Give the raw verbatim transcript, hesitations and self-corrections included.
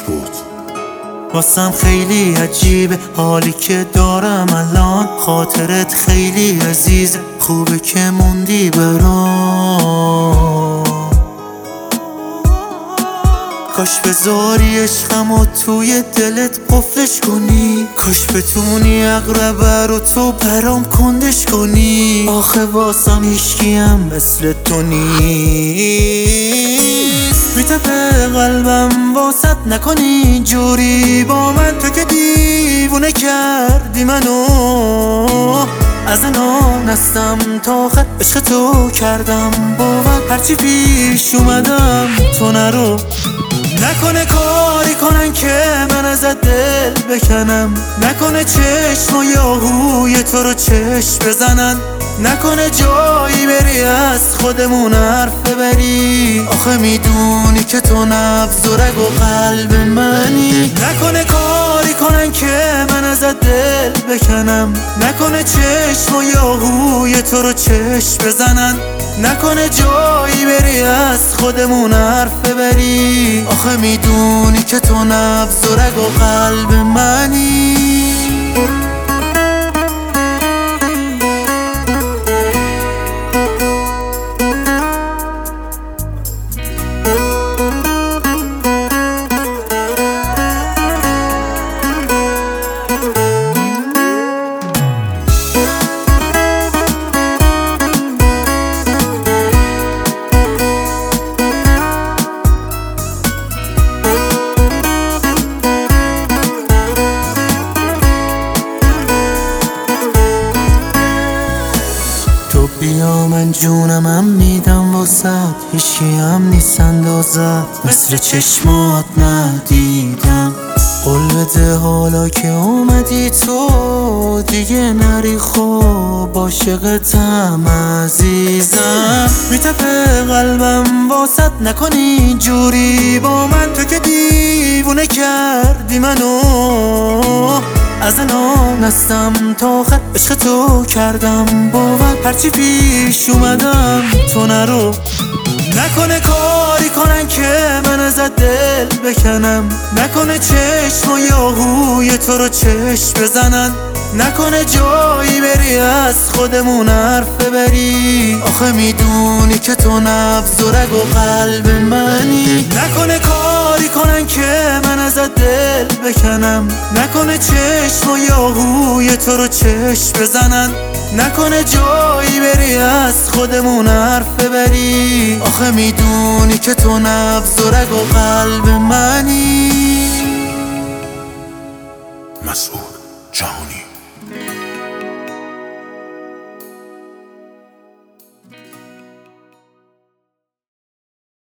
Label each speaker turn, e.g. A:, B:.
A: مسعود.
B: واسم خیلی عجیبه حالی که دارم الان، خاطرت خیلی عزیزه، خوبه که موندی برام. کاش بذاری عشقمو توی دلت قفلش کنی، کاش بتونی اقربه رو تو برام کندش کنی. آخه واسم هیچکیم مثل تو نیست، میتپه قلبم واسط نکنی اینجوری با من، تو که دیوونه کردی منو. از انان هستم تا خط عشق تو کردم باور، هرچی پیش اومدم تو نرو. نکنه کاری کنن که من ازت دل بکنم، نکنه چشم و یاهوی تو رو چشم بزنن، نکنه جایی بری از خودمون حرف ببری. آخه میدونی که تو نبض و رگ و قلب منی. نکنه کاری کنن که من ازت دل بکنم، نکنه چشم و یاهوی تو رو چشم بزنن، نکنه جایی بری از خودمون حرف ببری. آخه میدونی که تو نبض و رگ و قلب منی. بیا من جونمم میدم واسد، هیچی هم نیست اندازت، مثل چشمات ندیدم. قول بده حالا که اومدی تو دیگه نری خوب، عاشقتم عزیزم. میتپه قلبم واسط نکنی اینجوری با من، تو که دیوونه کردی منو. از انان هستم تا خط عشق تو کردم باور، هرچی پیش اومدم تو نرو. نکنه کاری کنن که من ازت دل بکنم، نکنه چشم و یاهوی تو رو چشم بزنن، نکنه جایی بری از خودمون حرف ببری. آخه میدونی که تو نبض و رگ و قلب منی. نکنه کاری کنن که من ازت دل بکنم، نکنه چشم و یاهوی تو رو چشم بزنن، نکنه جایی بری از خودمون حرف ببری. آخه میدونی که تو نبض و رگ و قلب منی.
A: مسعود جهانی.